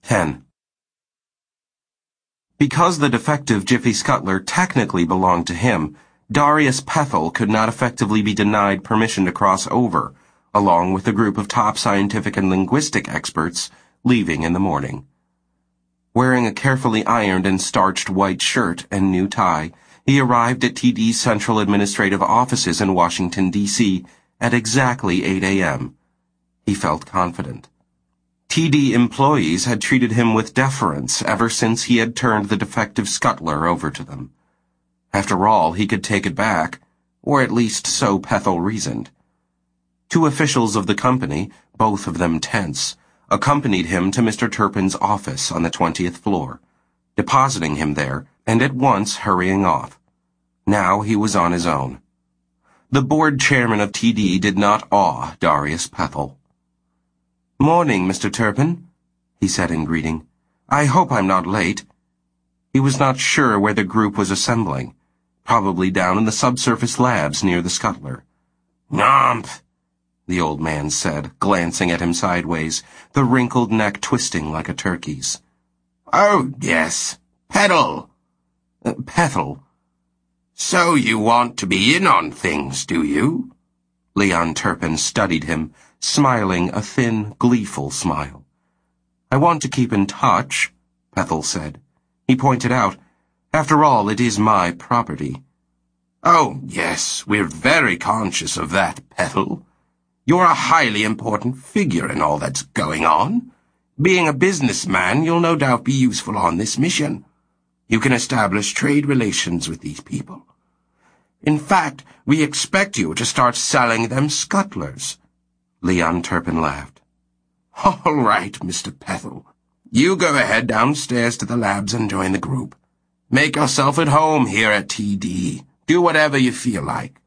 10. Because the defective Jiffy Scuttler technically belonged to him, Darius Pethel could not effectively be denied permission to cross over, along with a group of top scientific and linguistic experts leaving in the morning. Wearing a carefully ironed and starched white shirt and new tie, he arrived at TD's central administrative offices in Washington, D.C. at exactly 8 a.m. He felt confident. TD employees had treated him with deference ever since he had turned the defective Scuttler over to them. After all, he could take it back, or at least so Pethel reasoned. Two officials of the company, both of them tense, accompanied him to Mr. Turpin's office on the 20th floor, depositing him there and at once hurrying off. Now he was on his own. The board chairman of TD did not awe Darius Pethel. "Morning, Mr. Turpin," he said in greeting. "I hope I'm not late." He was not sure where the group was assembling, probably down in the subsurface labs near the Scuttler. "Nomp," the old man said, glancing at him sideways, the wrinkled neck twisting like a turkey's. "Oh, yes. Pethel." "Pethel." "So you want to be in on things, do you?" Leon Turpin studied him, smiling a thin, gleeful smile. "I want to keep in touch," Pethel said. He pointed out, "After all, it is my property." "Oh, yes, we're very conscious of that, Pethel. You're a highly important figure in all that's going on. Being a businessman, you'll no doubt be useful on this mission. You can establish trade relations with these people. In fact, we expect you to start selling them Scuttlers." Leon Turpin laughed. "All right, Mr. Pethel. You go ahead downstairs to the labs and join the group. Make yourself at home here at TD. Do whatever you feel like.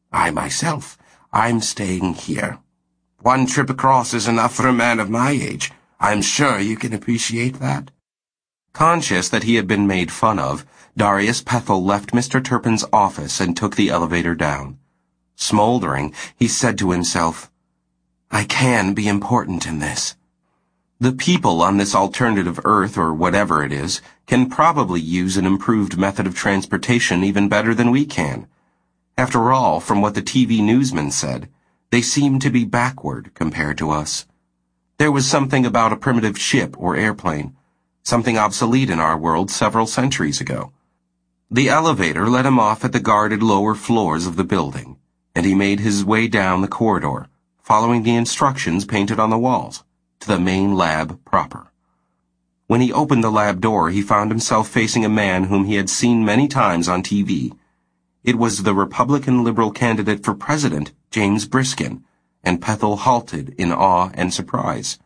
I'm staying here. One trip across is enough for a man of my age. I'm sure you can appreciate that." Conscious that he had been made fun of, Darius Pethel left Mr. Turpin's office and took the elevator down. Smoldering, he said to himself, "I can be important in this. The people on this alternative Earth, or whatever it is, can probably use an improved method of transportation even better than we can. After all, from what the TV newsman said, they seem to be backward compared to us. There was something about a primitive ship or airplane, something obsolete in our world several centuries ago." The elevator let him off at the guarded lower floors of the building, and he made his way down the corridor, following the instructions painted on the walls, to the main lab proper. When he opened the lab door, he found himself facing a man whom he had seen many times on TV. It was the Republican Liberal candidate for president, James Briskin, and Pethel halted in awe and surprise.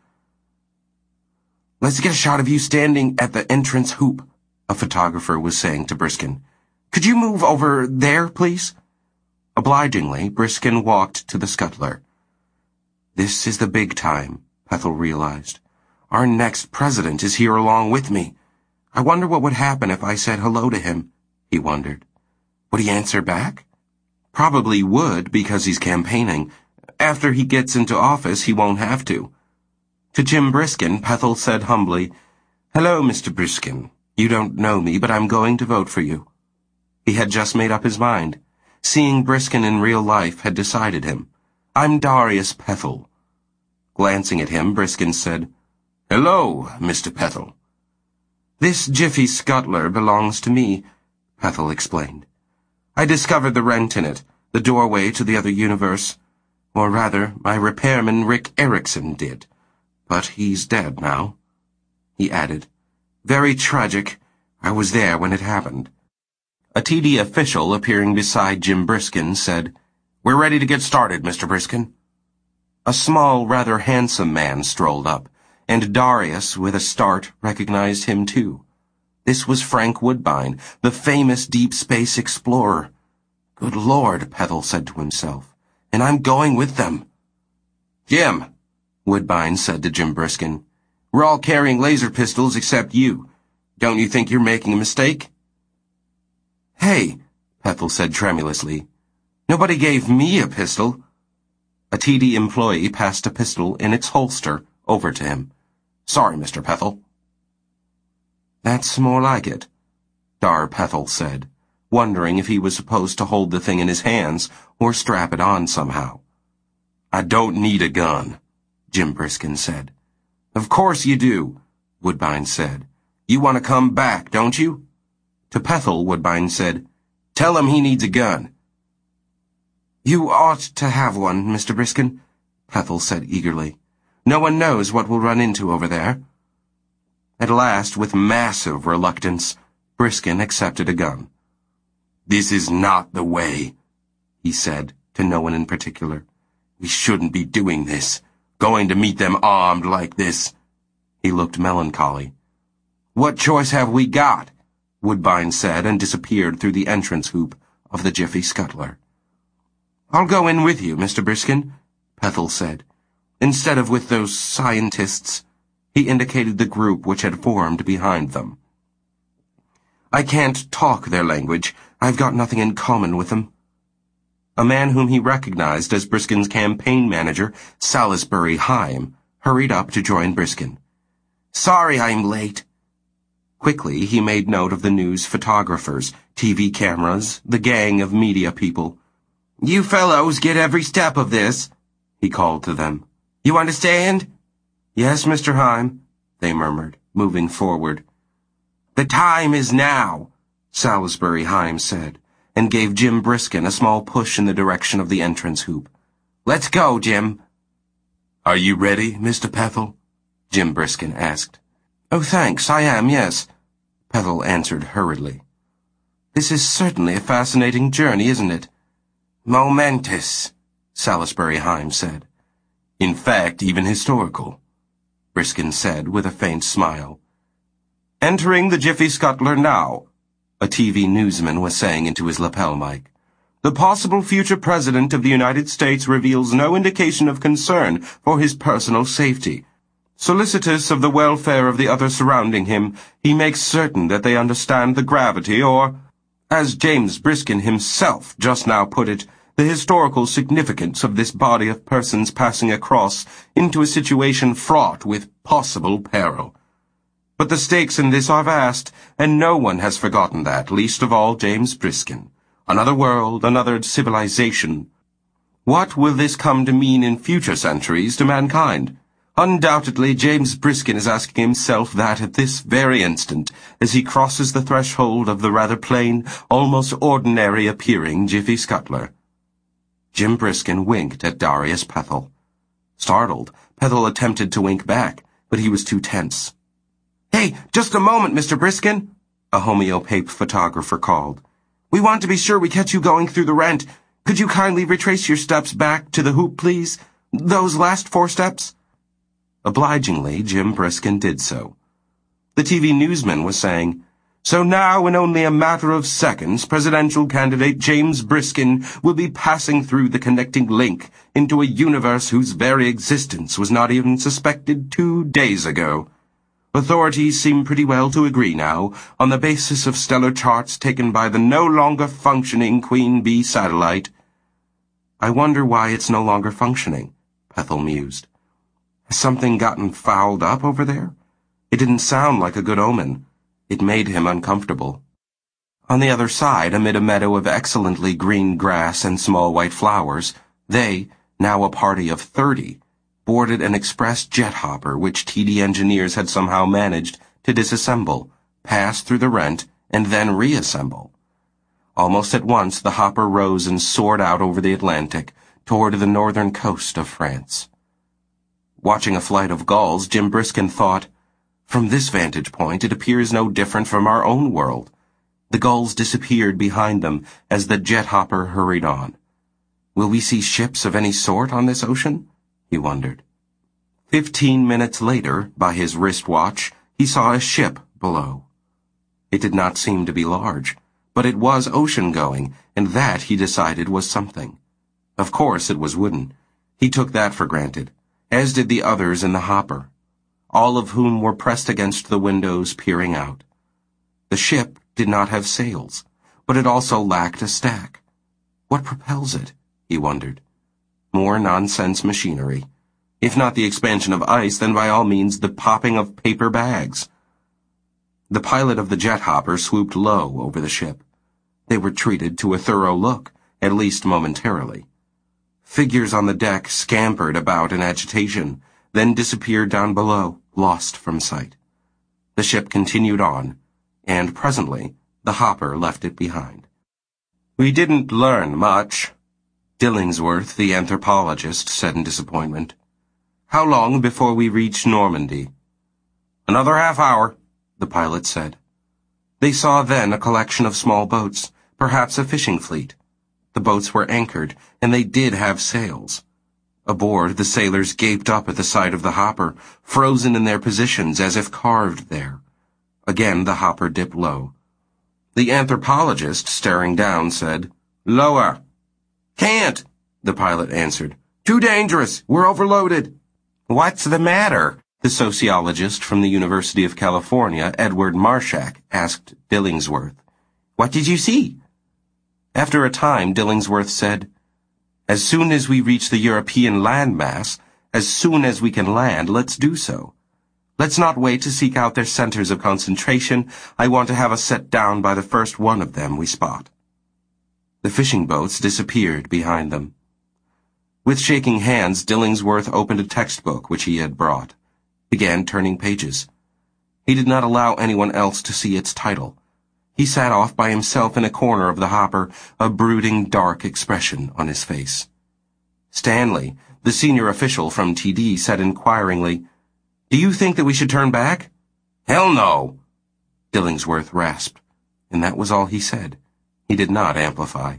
"Let's get a shot of you standing at the entrance hoop," a photographer was saying to Briskin. "Could you move over there, please?" Obligingly, Briskin walked to the Scuttler. "This is the big time," Pethel realized. "Our next president is here along with me. I wonder what would happen if I said hello to him," he wondered. Would he answer back? Probably would, because he's campaigning. After he gets into office, he won't have to. To Jim Briskin, Pethel said humbly, "Hello, Mr. Briskin. You don't know me, but I'm going to vote for you." He had just made up his mind. Seeing Briskin in real life had decided him. "I'm Darius Pethel." Glancing at him, Briskin said, "Hello, Mr. Pethel." "This Jiffy Scuttler belongs to me," Pethel explained. "I discovered the rent in it, the doorway to the other universe. Or rather, my repairman Rick Erickson did. But he's dead now." He added, "Very tragic. I was there when it happened." A TD official appearing beside Jim Briskin said, "We're ready to get started, Mr. Briskin." A small, rather handsome man strolled up, and Darius, with a start, recognized him too. This was Frank Woodbine, the famous deep space explorer. "Good Lord," Pethel said to himself, "and I'm going with them." "Jim," Woodbine said to Jim Briskin, "we're all carrying laser pistols except you. Don't you think you're making a mistake?" "Hey," Pethel said tremulously, "nobody gave me a pistol." A TD employee passed a pistol in its holster over to him. "Sorry, Mr. Pethel." That's more like it, Dar Pethel said, wondering if he was supposed to hold the thing in his hands or strap it on somehow. I don't need a gun, Jim Briskin said. Of course you do, Woodbine said. You want to come back, don't you? To Pethel, Woodbine said, Tell him he needs a gun. You ought to have one, Mr. Briskin, Pethel said eagerly. No one knows what we'll run into over there. At last, with massive reluctance, Briskin accepted a gun. This is not the way, he said, to no one in particular. We shouldn't be doing this, going to meet them armed like this. He looked melancholy. What choice have we got? Woodbine said, and disappeared through the entrance hoop of the Jiffy Scuttler. I'll go in with you, Mr. Briskin, Pethel said. Instead of with those scientists. He indicated the group which had formed behind them. I can't talk their language. I've got nothing in common with them. A man whom he recognized as Briskin's campaign manager, Salisbury Haim, hurried up to join Briskin. Sorry I'm late. Quickly, he made note of the news photographers, TV cameras, the gang of media people. You fellows get every step of this, he called to them. You understand? Yes, Mr. Haim, they murmured, moving forward. The time is now, Salisbury Haim said, and gave Jim Briskin a small push in the direction of the entrance hoop. Let's go, Jim. Are you ready, Mr. Pethel? Jim Briskin asked. Oh, thanks, I am, yes, Pethel answered hurriedly. This is certainly a fascinating journey, isn't it? Momentous, Salisbury Haim said. In fact, even historical, Briskin said with a faint smile. Entering the Jiffy Scuttler now, a TV newsman was saying into his lapel mic. The possible future president of the United States reveals no indication of concern for his personal safety. Solicitous of the welfare of the others surrounding him, he makes certain that they understand the gravity or, as James Briskin himself just now put it, the historical significance of this body of persons passing across into a situation fraught with possible peril. But the stakes in this are vast, and no one has forgotten that, least of all James Briskin. Another world, another civilization. What will this come to mean in future centuries to mankind? Undoubtedly, James Briskin is asking himself that at this very instant, as he crosses the threshold of the rather plain, almost ordinary-appearing Jiffy Scuttler. Jim Briskin winked at Darius Pethel. Startled, Pethel attempted to wink back, but he was too tense. Hey, just a moment, Mr. Briskin, a homeopape photographer called. We want to be sure we catch you going through the rent. Could you kindly retrace your steps back to the hoop, please? Those last 4 steps? Obligingly, Jim Briskin did so. The TV newsman was saying, So now, in only a matter of seconds, presidential candidate James Briskin will be passing through the connecting link into a universe whose very existence was not even suspected 2 days ago. Authorities seem pretty well to agree now, on the basis of stellar charts taken by the no longer functioning Queen Bee satellite. I wonder why it's no longer functioning, Pethel mused. Has something gotten fouled up over there? It didn't sound like a good omen. It made him uncomfortable. On the other side, amid a meadow of excellently green grass and small white flowers, they, now a party of 30, boarded an express jet hopper which TD engineers had somehow managed to disassemble, pass through the rent, and then reassemble. Almost at once the hopper rose and soared out over the Atlantic toward the northern coast of France. Watching a flight of gulls, Jim Briskin thought, From this vantage point it appears no different from our own world. The gulls disappeared behind them as the jet hopper hurried on. Will we see ships of any sort on this ocean? He wondered. 15 minutes later, by his wristwatch, he saw a ship below. It did not seem to be large, but it was ocean-going, and that, he decided, was something. Of course it was wooden. He took that for granted, as did the others in the hopper, all of whom were pressed against the windows peering out. The ship did not have sails, but it also lacked a stack. What propels it? He wondered. More nonsense machinery. If not the expansion of ice, then by all means the popping of paper bags. The pilot of the jet hopper swooped low over the ship. They were treated to a thorough look, at least momentarily. Figures on the deck scampered about in agitation, then disappeared down below, lost from sight. The ship continued on, and presently the hopper left it behind. "We didn't learn much," Dillingsworth, the anthropologist, said in disappointment. "How long before we reach Normandy?" "Another half-hour," the pilot said. They saw then a collection of small boats, perhaps a fishing fleet. The boats were anchored, and they did have sails. Aboard, the sailors gaped up at the sight of the hopper, frozen in their positions as if carved there. Again the hopper dipped low. The anthropologist, staring down, said, "Lower." "Can't," the pilot answered. "Too dangerous. We're overloaded." "What's the matter?" the sociologist from the University of California, Edward Marshak, asked Dillingsworth. "What did you see?" After a time, Dillingsworth said, "As soon as we reach the European landmass, as soon as we can land, let's do so. Let's not wait to seek out their centers of concentration. I want to have us set down by the first one of them we spot." The fishing boats disappeared behind them. With shaking hands, Dillingsworth opened a textbook which he had brought, began turning pages. He did not allow anyone else to see its title. He sat off by himself in a corner of the hopper, a brooding, dark expression on his face. Stanley, the senior official from TD, said inquiringly, "Do you think that we should turn back?" "Hell no," Dillingsworth rasped, and that was all he said. He did not amplify.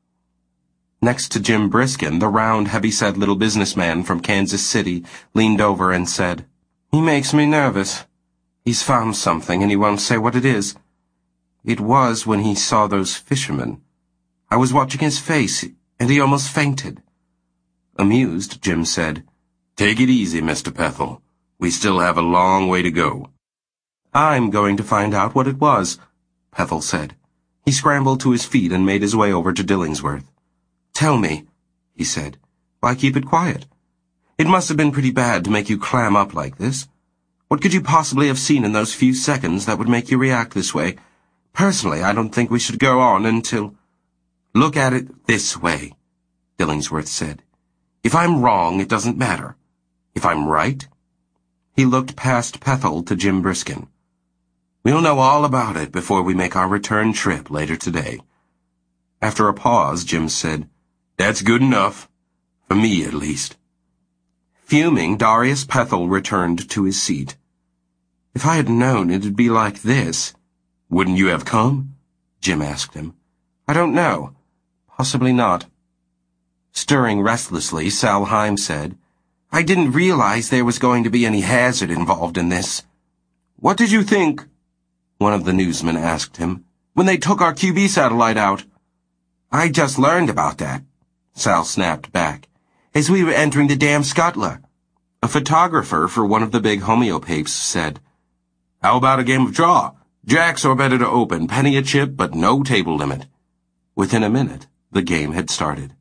Next to Jim Briskin, the round, heavy-set little businessman from Kansas City leaned over and said, "He makes me nervous. He's found something, and he won't say what it is. It was when he saw those fishermen. I was watching his face, and he almost fainted." Amused, Jim said, "Take it easy, Mr. Pethel. We still have a long way to go." "I'm going to find out what it was," Pethel said. He scrambled to his feet and made his way over to Dillingsworth. "Tell me," he said. "Why keep it quiet? It must have been pretty bad to make you clam up like this. What could you possibly have seen in those few seconds that would make you react this way? Personally, I don't think we should go on until—" "Look at it this way," Dillingsworth said. "If I'm wrong, it doesn't matter. If I'm right—" He looked past Pethel to Jim Briskin. "We'll know all about it before we make our return trip later today." After a pause, Jim said, "That's good enough. For me, at least." Fuming, Darius Pethel returned to his seat. "If I had known it'd be like this—" "Wouldn't you have come?" Jim asked him. "I don't know. Possibly not." Stirring restlessly, Sal Heim said, "I didn't realize there was going to be any hazard involved in this." "What did you think?" one of the newsmen asked him, "when they took our QB satellite out?" "I just learned about that," Sal snapped back, "as we were entering the damn Scuttler." A photographer for one of the big homeopapes said, "How about a game of draw? Jacks are better to open, penny a chip, but no table limit." Within a minute, the game had started.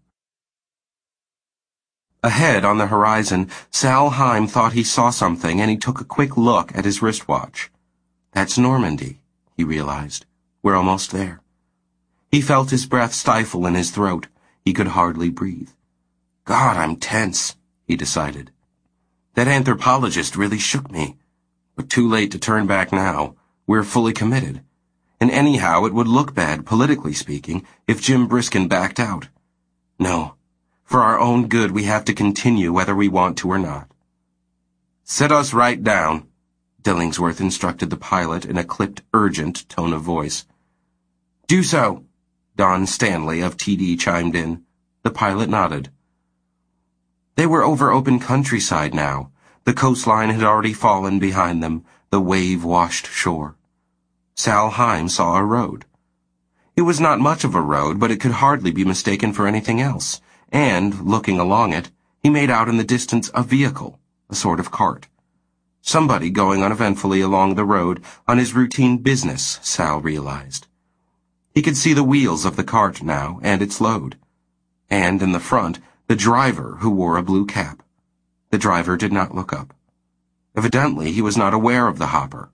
Ahead on the horizon, Sal Heim thought he saw something, and he took a quick look at his wristwatch. "That's Normandy," he realized. "We're almost there." He felt his breath stifle in his throat. He could hardly breathe. "God, I'm tense," he decided. That anthropologist really shook me. But too late to turn back now. We're fully committed. And anyhow, it would look bad, politically speaking, if Jim Briskin backed out. No. For our own good, we have to continue whether we want to or not. "Set us right down," Dillingsworth instructed the pilot in a clipped, urgent tone of voice. "Do so," Don Stanley of TD chimed in. The pilot nodded. They were over open countryside now. The coastline had already fallen behind them, the wave-washed shore. Sal Heim saw a road. It was not much of a road, but it could hardly be mistaken for anything else, and, looking along it, he made out in the distance a vehicle, a sort of cart. Somebody going uneventfully along the road on his routine business, Sal realized. He could see the wheels of the cart now, and its load. And, in the front, the driver who wore a blue cap. The driver did not look up. Evidently, he was not aware of the hopper.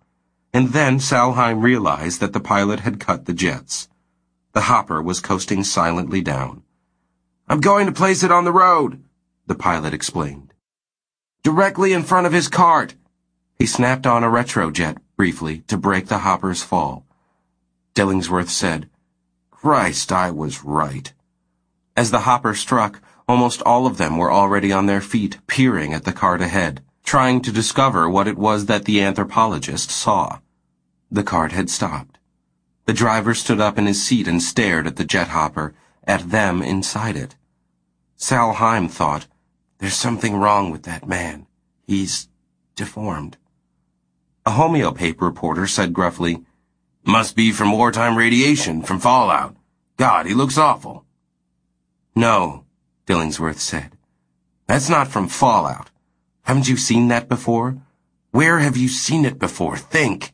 and then Salheim realized that the pilot had cut the jets. The hopper was coasting silently down. "I'm going to place it on the road," the pilot explained. "Directly in front of his cart." He snapped on a retrojet briefly to break the hopper's fall. Dillingsworth said, "Christ, I was right." As the hopper struck, almost all of them were already on their feet, peering at the cart ahead, trying to discover what it was that the anthropologist saw. The cart had stopped. The driver stood up in his seat and stared at the jet hopper, at them inside it. Salheim thought, "There's something wrong with that man. He's deformed." A homeopath reporter said gruffly, "Must be from wartime radiation, from fallout. God, he looks awful." "No," Dillingsworth said. "That's not from fallout. Haven't you seen that before? Where have you seen it before? Think."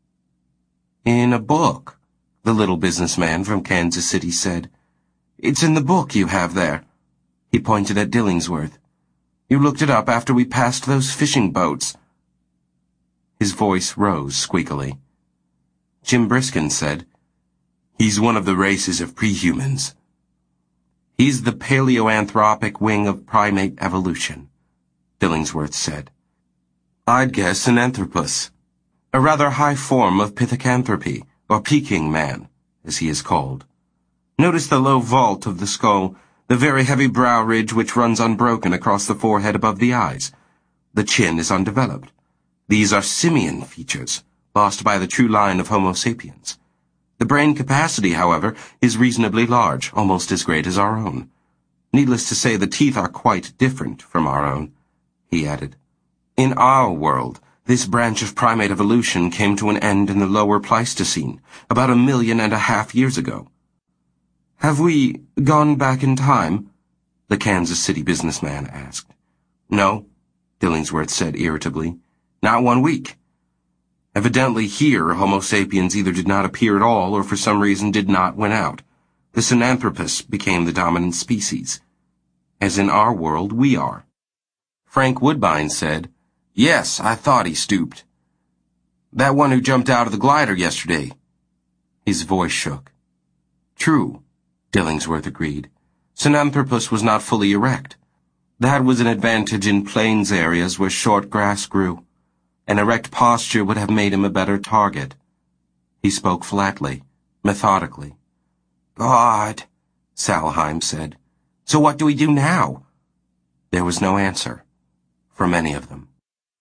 "In a book," the little businessman from Kansas City said. "It's in the book you have there." He pointed at Dillingsworth. "You looked it up after we passed those fishing boats." His voice rose squeakily. Jim Briskin said, "He's one of the races of prehumans." "He's the paleoanthropic wing of primate evolution," Dillingsworth said. "I'd guess an anthropus, a rather high form of pithecanthropy, or Peking man, as he is called. Notice the low vault of the skull, the very heavy brow ridge which runs unbroken across the forehead above the eyes. The chin is undeveloped. These are simian features, lost by the true line of Homo sapiens. The brain capacity, however, is reasonably large, almost as great as our own. Needless to say, the teeth are quite different from our own," he added. "In our world, this branch of primate evolution came to an end in the lower Pleistocene, about 1.5 million years ago." "Have we gone back in time?" the Kansas City businessman asked. "No," Dillingsworth said irritably. "Not 1 week. Evidently here, Homo sapiens either did not appear at all or for some reason did not win out. The Sinanthropus became the dominant species. As in our world, we are." Frank Woodbine said, "Yes, I thought he stooped. That one who jumped out of the glider yesterday." His voice shook. "True," Dillingsworth agreed. "Sinanthropus was not fully erect. That was an advantage in plains areas where short grass grew. An erect posture would have made him a better target." He spoke flatly, methodically. "God," Salheim said. "So what do we do now?" There was no answer, for many of them.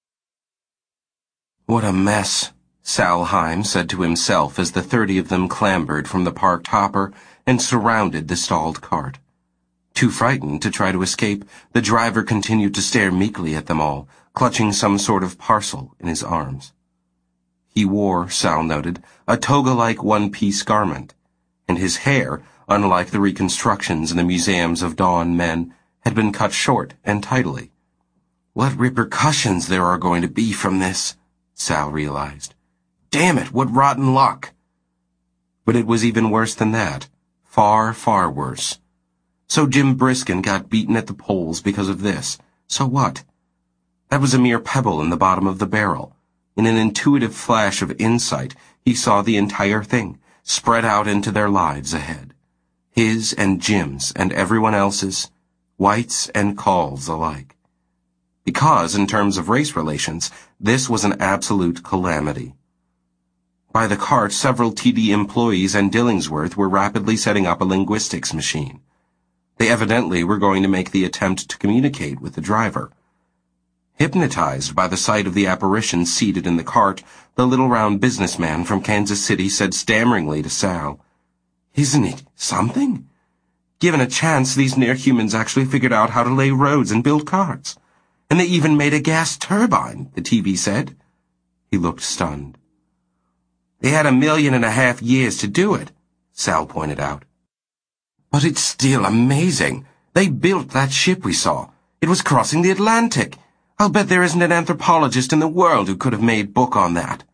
"What a mess," Salheim said to himself as the 30 of them clambered from the parked hopper and surrounded the stalled cart. Too frightened to try to escape, the driver continued to stare meekly at them all, clutching some sort of parcel in his arms. He wore, Sal noted, a toga-like one-piece garment, and his hair, unlike the reconstructions in the museums of Dawn men, had been cut short and tidily. "What repercussions there are going to be from this," Sal realized. "Damn it, what rotten luck!" But it was even worse than that. Far, far worse. So Jim Briskin got beaten at the polls because of this. So what? That was a mere pebble in the bottom of the barrel. In an intuitive flash of insight, he saw the entire thing, spread out into their lives ahead. His and Jim's and everyone else's, whites and Calls alike. Because, in terms of race relations, this was an absolute calamity. By the cart, several TD employees and Dillingsworth were rapidly setting up a linguistics machine. They evidently were going to make the attempt to communicate with the driver. Hypnotized by the sight of the apparition seated in the cart, the little round businessman from Kansas City said stammeringly to Sal, "Isn't it something? Given a chance, these near-humans actually figured out how to lay roads and build carts. And they even made a gas turbine," the TV said. He looked stunned. "They had 1.5 million years to do it," Sal pointed out. "But it's still amazing. They built that ship we saw. It was crossing the Atlantic. I'll bet there isn't an anthropologist in the world who could have made book on that.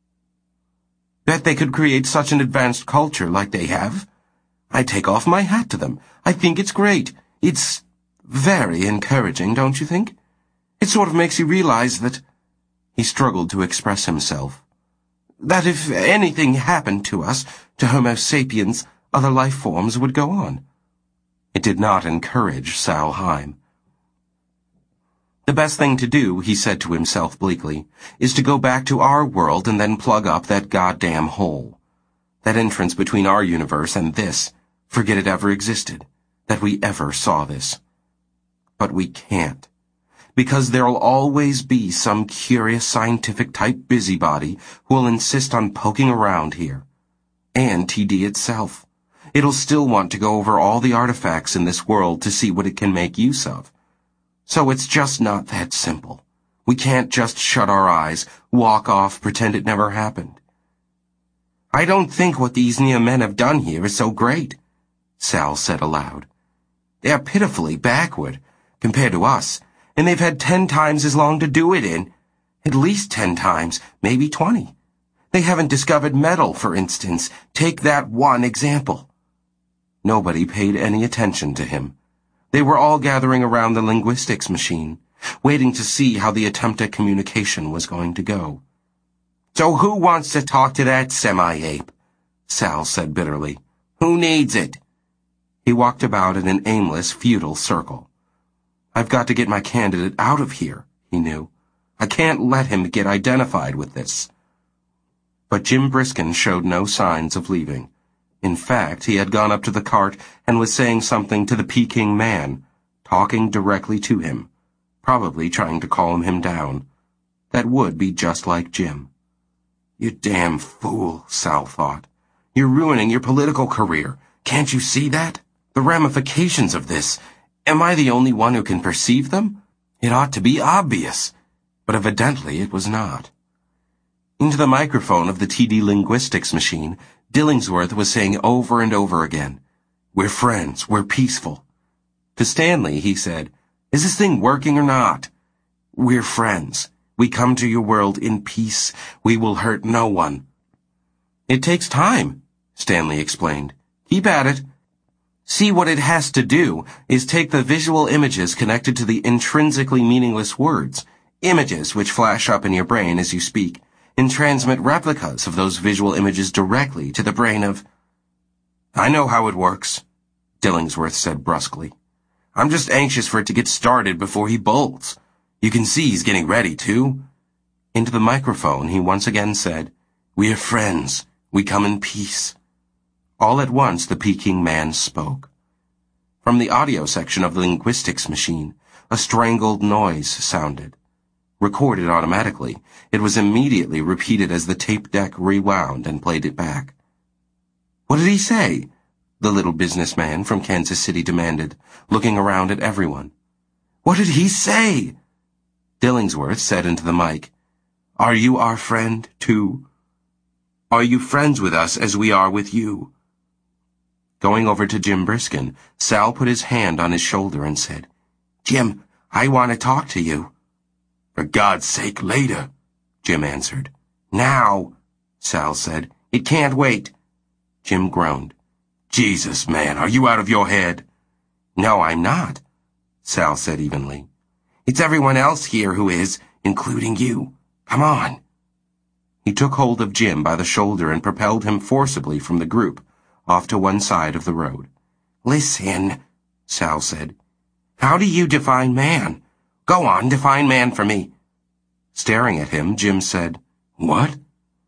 Bet they could create such an advanced culture like they have. I take off my hat to them. I think it's great. It's very encouraging, don't you think? It sort of makes you realize that—" He struggled to express himself. That if anything happened to us, to Homo sapiens, other life forms would go on. It did not encourage Sal Heim. The best thing to do, he said to himself bleakly, is to go back to our world and then plug up that goddamn hole. That entrance between our universe and this, forget it ever existed, that we ever saw this. But we can't. Because there'll always be some curious scientific-type busybody who'll insist on poking around here. And TD itself. It'll still want to go over all the artifacts in this world to see what it can make use of. So it's just not that simple. We can't just shut our eyes, walk off, pretend it never happened. I don't think what these Nia men have done here is so great, Sal said aloud. They're pitifully backward, compared to us, and they've had 10 times as long to do it in. At least 10 times, maybe 20. They haven't discovered metal, for instance. Take that one example. Nobody paid any attention to him. They were all gathering around the linguistics machine, waiting to see how the attempt at communication was going to go. So who wants to talk to that semi-ape? Sal said bitterly. Who needs it? He walked about in an aimless, futile circle. I've got to get my candidate out of here, he knew. I can't let him get identified with this. But Jim Briskin showed no signs of leaving. In fact, he had gone up to the cart and was saying something to the Peking man, talking directly to him, probably trying to calm him down. That would be just like Jim. You damn fool, Sal thought. You're ruining your political career. Can't you see that? The ramifications of this. Am I the only one who can perceive them? It ought to be obvious. But evidently it was not. Into the microphone of the TD linguistics machine, Dillingsworth was saying over and over again, We're friends, we're peaceful. To Stanley, he said, Is this thing working or not? We're friends. We come to your world in peace. We will hurt no one. It takes time, Stanley explained. Keep at it. See, what it has to do is take the visual images connected to the intrinsically meaningless words, images which flash up in your brain as you speak, and transmit replicas of those visual images directly to the brain of... I know how it works, Dillingsworth said brusquely. I'm just anxious for it to get started before he bolts. You can see he's getting ready, too. Into the microphone, he once again said, We are friends. We come in peace. All at once, the Peking man spoke. From the audio section of the linguistics machine, a strangled noise sounded. Recorded automatically, it was immediately repeated as the tape deck rewound and played it back. What did he say? The little businessman from Kansas City demanded, looking around at everyone. What did he say? Dillingsworth said into the mic, Are you our friend, too? Are you friends with us as we are with you? Going over to Jim Briskin, Sal put his hand on his shoulder and said, Jim, I want to talk to you. For God's sake, later, Jim answered. Now, Sal said. It can't wait. Jim groaned. Jesus, man, are you out of your head? No, I'm not, Sal said evenly. It's everyone else here who is, including you. Come on. He took hold of Jim by the shoulder and propelled him forcibly from the group, off to one side of the road. Listen, Sal said. How do you define man? Go on, define man for me. Staring at him, Jim said, What?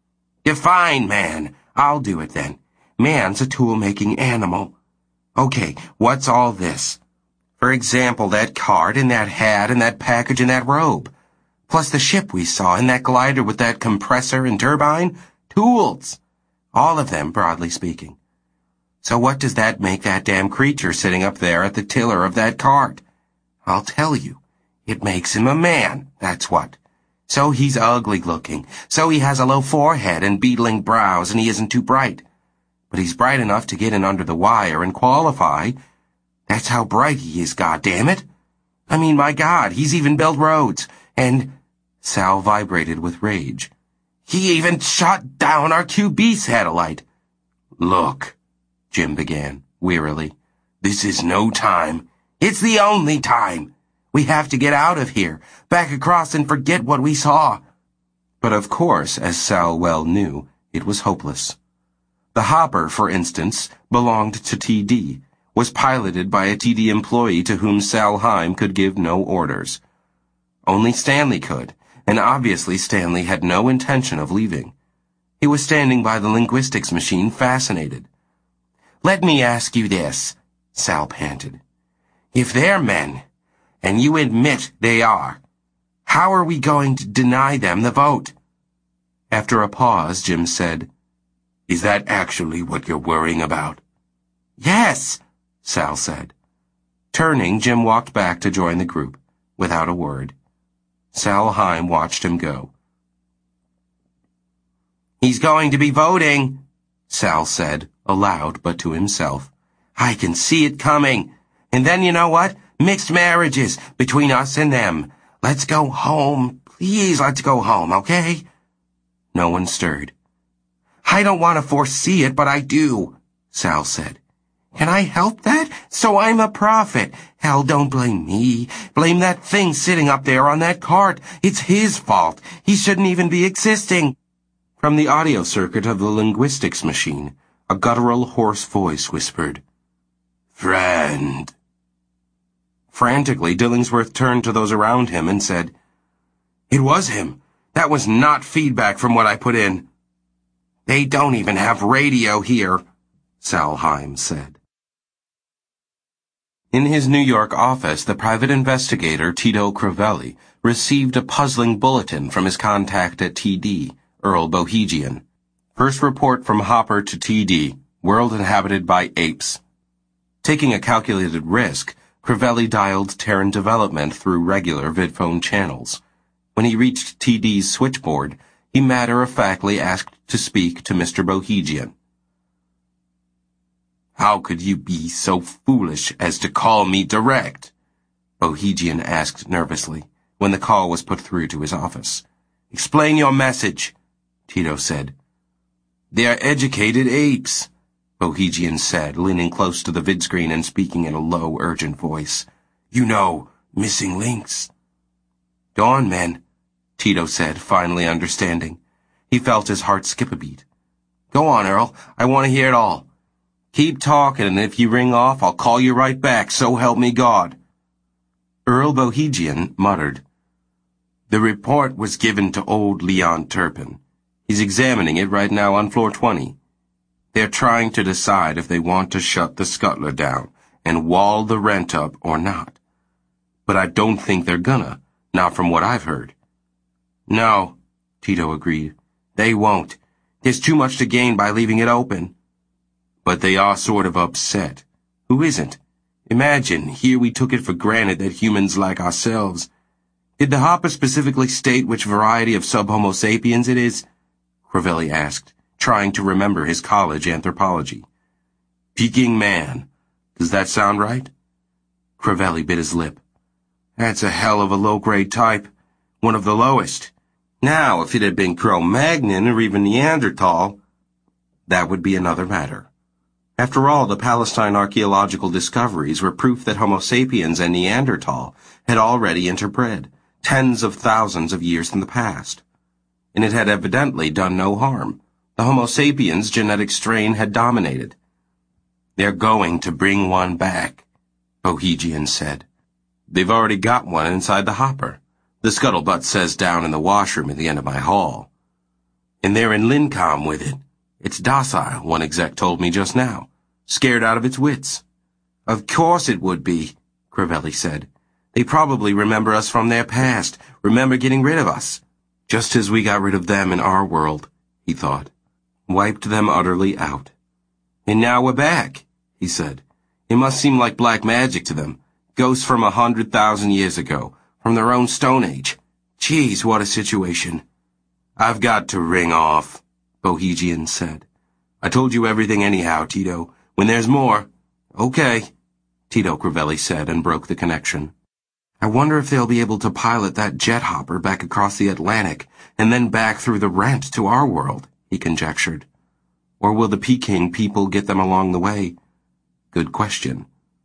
Define man. I'll do it then. Man's a tool-making animal. Okay, what's all this? For example, that card and that hat and that package and that robe. Plus the ship we saw and that glider with that compressor and turbine. Tools. All of them, broadly speaking. So what does that make that damn creature sitting up there at the tiller of that cart? I'll tell you. It makes him a man, that's what. So he's ugly looking. So he has a low forehead and beetling brows and he isn't too bright. But he's bright enough to get in under the wire and qualify. That's how bright he is, goddammit. I mean, my God, he's even built roads. And... Sal vibrated with rage. He even shot down our QB satellite. Look, Jim began, wearily. This is no time. It's the only time. We have to get out of here, back across and forget what we saw. But of course, as Sal well knew, it was hopeless. The Hopper, for instance, belonged to TD, was piloted by a TD employee to whom Sal Heim could give no orders. Only Stanley could, and obviously Stanley had no intention of leaving. He was standing by the linguistics machine, fascinated. "Let me ask you this," Sal panted. "If they're men, and you admit they are, how are we going to deny them the vote?" After a pause, Jim said, "Is that actually what you're worrying about?" "Yes," Sal said. Turning, Jim walked back to join the group, without a word. Sal Heim watched him go. "He's going to be voting," Sal said, aloud but to himself. "I can see it coming. And then you know what? Mixed marriages between us and them. Let's go home. Please, let's go home, okay?" No one stirred. "I don't want to foresee it, but I do," Sal said. "Can I help that? So I'm a prophet. Hell, don't blame me. Blame that thing sitting up there on that cart. It's his fault. He shouldn't even be existing." From the audio circuit of the linguistics machine, a guttural, hoarse voice whispered, "Friend." Frantically, Dillingsworth turned to those around him and said, "It was him. That was not feedback from what I put in." "They don't even have radio here," Sal Heim said. In his New York office, the private investigator Tito Crivelli received a puzzling bulletin from his contact at TD, Earl Bohegian. First report from Hopper to TD, world inhabited by apes. Taking a calculated risk, Crivelli dialed Terran Development through regular VidPhone channels. When he reached TD's switchboard, he matter-of-factly asked to speak to Mr. Bohegian. "How could you be so foolish as to call me direct?" Bohegian asked nervously, when the call was put through to his office. "Explain your message," Tito said. "They're educated apes," Bohegian said, leaning close to the vidscreen and speaking in a low, urgent voice. "You know, missing links." "Dawn men," Tito said, finally understanding. He felt his heart skip a beat. "Go on, Earl. I want to hear it all. Keep talking, and if you ring off, I'll call you right back, so help me God." Earl Bohegian muttered. "The report was given to old Leon Turpin. He's examining it right now on floor 20. They're trying to decide if they want to shut the Scuttler down and wall the rent up or not. But I don't think they're gonna, not from what I've heard." "No," Tito agreed. "They won't. There's too much to gain by leaving it open." "But they are sort of upset. Who isn't? Imagine, here we took it for granted that humans like ourselves. Did the Hopper specifically state which variety of sub-Homo sapiens it is?" Crivelli asked, trying to remember his college anthropology. "Peking man. Does that sound right?" Crivelli bit his lip. "That's a hell of a low-grade type. One of the lowest. Now, if it had been Cro-Magnon or even Neanderthal, that would be another matter. After all, the Palestine archaeological discoveries were proof that Homo sapiens and Neanderthal had already interbred, tens of thousands of years in the past. And it had evidently done no harm. The Homo sapiens genetic strain had dominated. "They're going to bring one back," Bohegian said. "They've already got one inside the Hopper. The scuttlebutt says down in the washroom at the end of my hall. And they're in Lincom with it. It's docile, one exec told me just now. Scared out of its wits." "Of course it would be," Crivelli said. "They probably remember us from their past, remember getting rid of us. Just as we got rid of them in our world," he thought. "Wiped them utterly out. And now we're back," he said. "It must seem like black magic to them. Ghosts from 100,000 years ago, from their own Stone Age. Geez, what a situation." "I've got to ring off," Bohegian said. "I told you everything anyhow, Tito. When there's more—" "Okay," Tito Crivelli said and broke the connection. "I wonder if they'll be able to pilot that jet hopper back across the Atlantic and then back through the rent to our world," he conjectured. "Or will the Peking people get them along the way? Good question.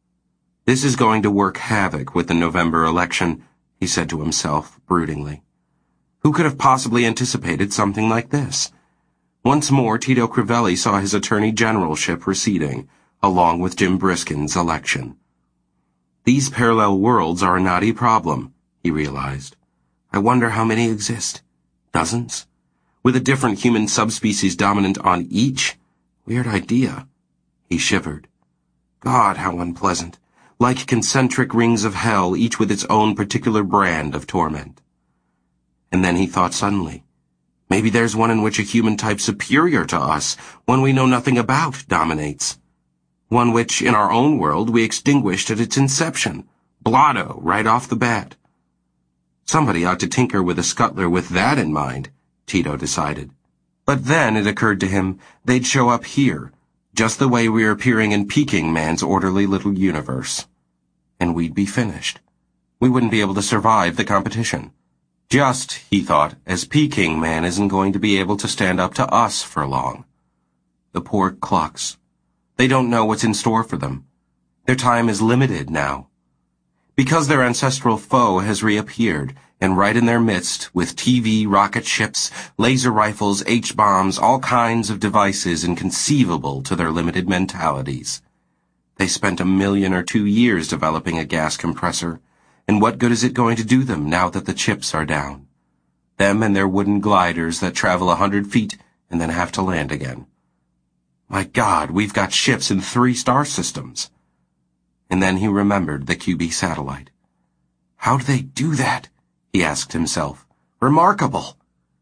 This is going to work havoc with the November election," he said to himself broodingly. Who could have possibly anticipated something like this? Once more, Tito Crivelli saw his attorney generalship receding, along with Jim Briskin's election. These parallel worlds are a knotty problem, he realized. I wonder how many exist. Dozens? With a different human subspecies dominant on each? Weird idea. He shivered. God, how unpleasant. Like concentric rings of hell, each with its own particular brand of torment. And then he thought suddenly, maybe there's one in which a human type superior to us, one we know nothing about, dominates. One which, in our own world, we extinguished at its inception. Blotto, right off the bat. Somebody ought to tinker with a scuttler with that in mind, Tito decided. But then it occurred to him they'd show up here, just the way we are appearing in Peking Man's orderly little universe. And we'd be finished. We wouldn't be able to survive the competition. Just, he thought, as Peking Man isn't going to be able to stand up to us for long. The poor clucks. They don't know what's in store for them. Their time is limited now. Because their ancestral foe has reappeared, and right in their midst, with TV, rocket ships, laser rifles, H-bombs, all kinds of devices inconceivable to their limited mentalities. They spent 1 million or 2 years developing a gas compressor, and what good is it going to do them now that the chips are down? Them and their wooden gliders that travel 100 feet and then have to land again. My God, we've got ships in 3 star systems. And then he remembered the QB satellite. How do they do that? He asked himself. Remarkable.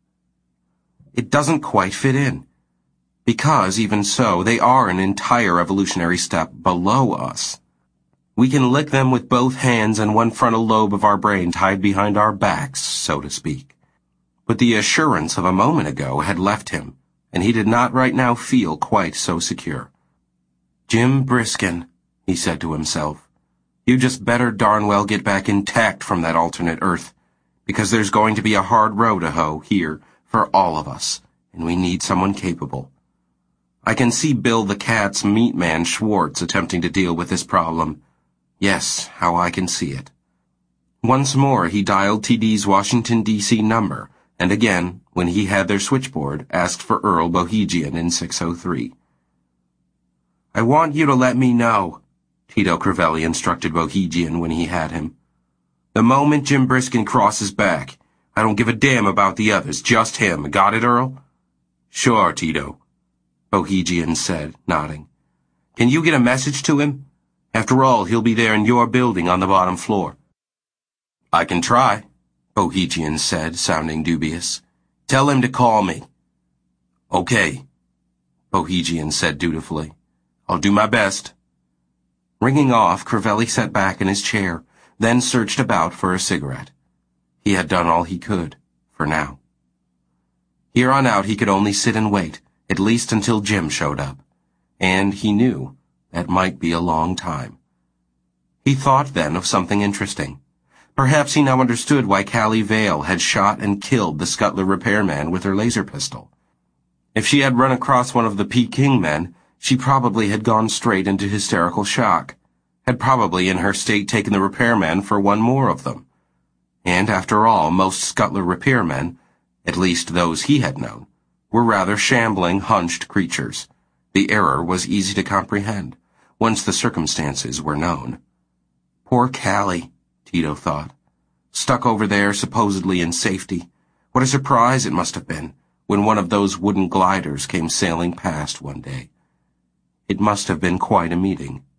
It doesn't quite fit in. Because, even so, they are an entire evolutionary step below us. We can lick them with both hands and one frontal lobe of our brain tied behind our backs, so to speak. But the assurance of a moment ago had left him, and he did not right now feel quite so secure. Jim Briskin, he said to himself, you just better darn well get back intact from that alternate Earth, because there's going to be a hard row to hoe here for all of us, and we need someone capable. I can see Bill the Cat's meat man Schwartz attempting to deal with this problem. Yes, how I can see it. Once more he dialed TD's Washington, D.C. number, and again, when he had their switchboard, asked for Earl Bohegian in 603. I want you to let me know, Tito Crivelli instructed Bohegian when he had him. The moment Jim Briskin crosses back, I don't give a damn about the others, just him. Got it, Earl? Sure, Tito, Bohegian said, nodding. Can you get a message to him? After all, he'll be there in your building on the bottom floor. I can try, Bohegian said, sounding dubious. Tell him to call me. Okay, Bohegian said dutifully. I'll do my best. Ringing off, Crivelli sat back in his chair, then searched about for a cigarette. He had done all he could, for now. Here on out he could only sit and wait, at least until Jim showed up. And he knew that might be a long time. He thought then of something interesting. Perhaps he now understood why Callie Vale had shot and killed the Scuttler repairman with her laser pistol. If she had run across one of the Peking men, she probably had gone straight into hysterical shock, had probably in her state taken the repairman for one more of them. And after all, most Scuttler repairmen, at least those he had known, were rather shambling, hunched creatures. The error was easy to comprehend, once the circumstances were known. Poor Callie, Tito thought. Stuck over there, supposedly in safety. What a surprise it must have been when one of those wooden gliders came sailing past one day. It must have been quite a meeting.